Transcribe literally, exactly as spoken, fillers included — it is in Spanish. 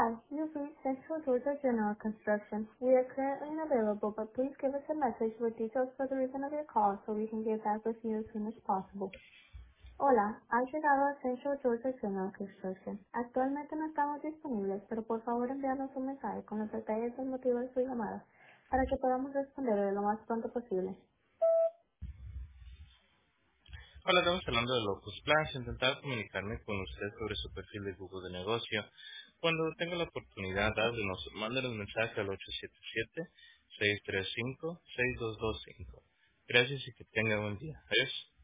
Hi, you've reached Central Georgia General Construction. We are currently unavailable, but please give us a message with details for the reason of your call so we can get back with you as soon as possible. Hola, ha llegado a Central Georgia General Construction. Actualmente no estamos disponibles, pero por favor envíanos un mensaje con los detalles del motivo de su llamada para que podamos responderle lo más pronto posible. Hola, estamos hablando de Locus Plans. Intentar comunicarme con usted sobre su perfil de Google de negocio. Cuando tenga la oportunidad, háblenos, mándenos un mensaje al ocho siete siete, seis tres cinco, seis dos dos cinco. Gracias y que tenga buen día. Adiós.